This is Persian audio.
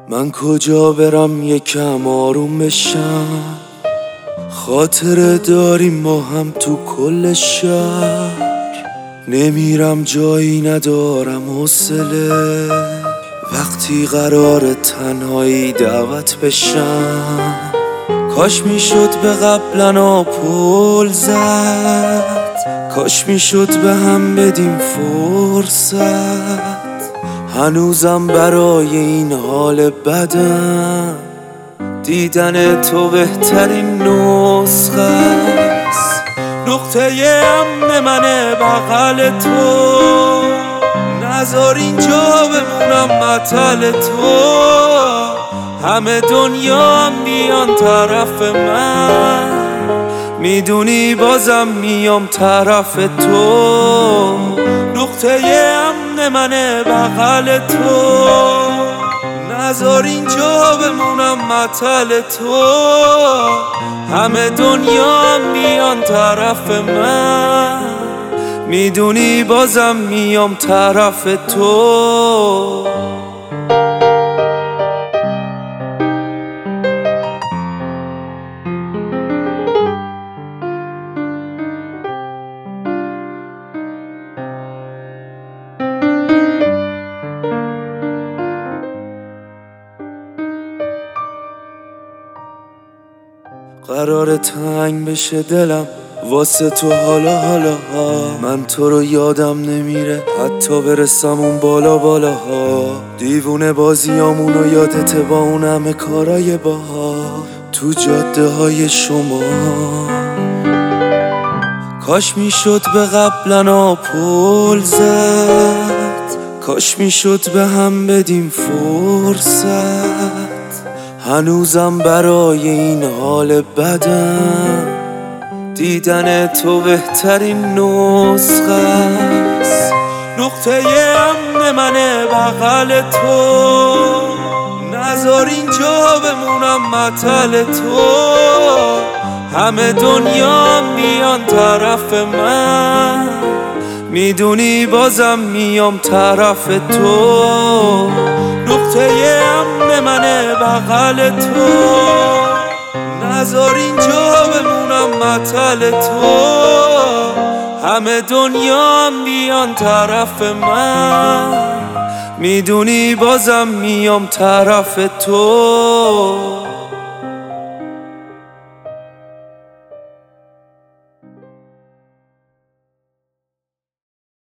من کجا برم یکم آروم بشم؟ خاطره داریم ما هم تو کل شهر. نمیرم جایی ندارم حوصله، وقتی قرار تنهایی دعوت بشم. کاش میشد به قبلنا پل زد، کاش میشد به هم بدیم فرصت. هنوزم برای این حال بدم، دیدن تو بهترین نسخه است. نقطه امن منه بغل تو، نذار اینجا بمونم معطل تو. همه دنیا هم بیان طرف من، میدونی بازم میام طرف تو. نقطه امن منه بغل تو، نذار اینجا بمونم معطل تو. همه دنیا هم بیان طرف من، میدونی بازم میام طرف تو. قرار تنگ بشه دلم واسه تو حالا ها. من تو رو یادم نمیره حتی برسم اون بالا ها. دیوونه بازیامونو یادته با اون همه کارای باها تو جاده های شما. کاش میشد به قبلنا پل زد، کاش میشد به هم بدیم فرصت. هنوزم برای این حال بدم، دیدن تو بهترین نسخه است. نقطه امن منه بغل تو، نذار اینجا بمونم معطل تو. همه دنیا هم بیان طرف من، میدونی بازم میام طرف تو. نقطه امن منه بغل تو، نذار اینجا بمونم معطل تو. همه دنیا هم بیان طرف من، میدونی بازم میام طرف تو.